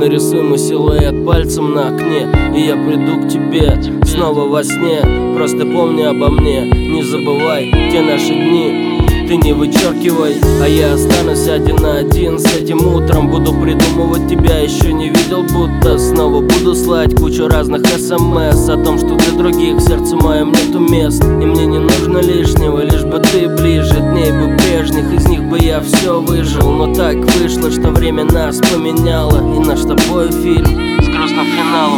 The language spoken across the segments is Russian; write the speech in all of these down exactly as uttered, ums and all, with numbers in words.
нарисуй мой силуэт пальцем на окне, и я приду к тебе снова во сне. Просто помни обо мне, не забывай те наши дни. Ты не вычеркивай, а я останусь один на один с этим утром. Буду придумывать тебя, еще не видел, будто снова буду слать кучу разных смс о том, что для других в сердце моем нету мест. И мне не нужно лишнего, лишь бы ты ближе. Дней бы прежних, из них бы я все выжил. Но так вышло, что время нас поменяло, и наш с тобой фильм с грустным финалом.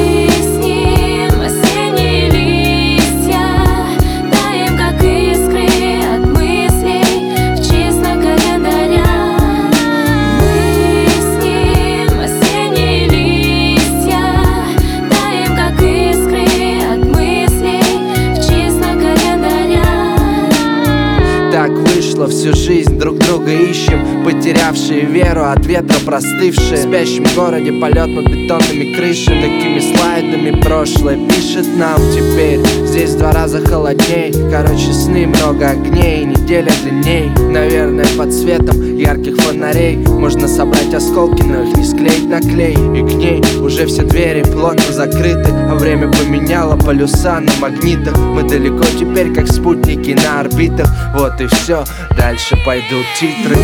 Так вышло, всю жизнь друг друга ищем, потерявшие веру, от ветра простывшие. В спящем городе полет над бетонными крышами, такими слайдами прошлое пишет нам теперь. Здесь в два раза холодней, короче сны, много огней, неделя длинней. Наверное, под светом ярких фонарей можно собрать осколки, но их не склеить на клей. И к ней уже все двери плотно закрыты, а время поменяло полюса на магнитах. Мы далеко теперь, как спутники на орбитах. Вот и все, дальше пойдут титры.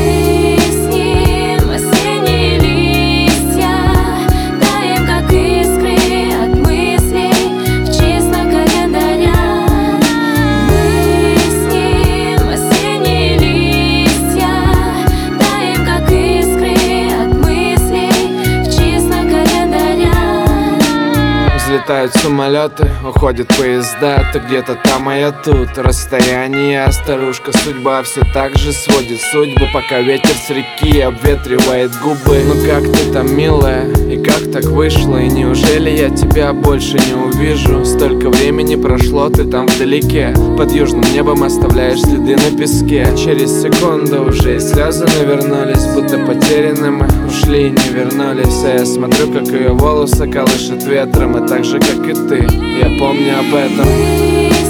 Взлетают самолеты, уходят поезда. Ты где-то там, а я тут. Расстояние, старушка, судьба все так же сводит судьбы, пока ветер с реки обветривает губы. Ну как ты там, милая, и как так вышло? И неужели я тебя больше не увижу? Столько времени прошло, ты там вдалеке, под южным небом оставляешь следы на песке. Через секунду уже и слезы навернулись, будто потеряны мы, ушли и не вернулись. А я смотрю, как ее волосы колышет ветром, и так же, как и ты, я помню об этом.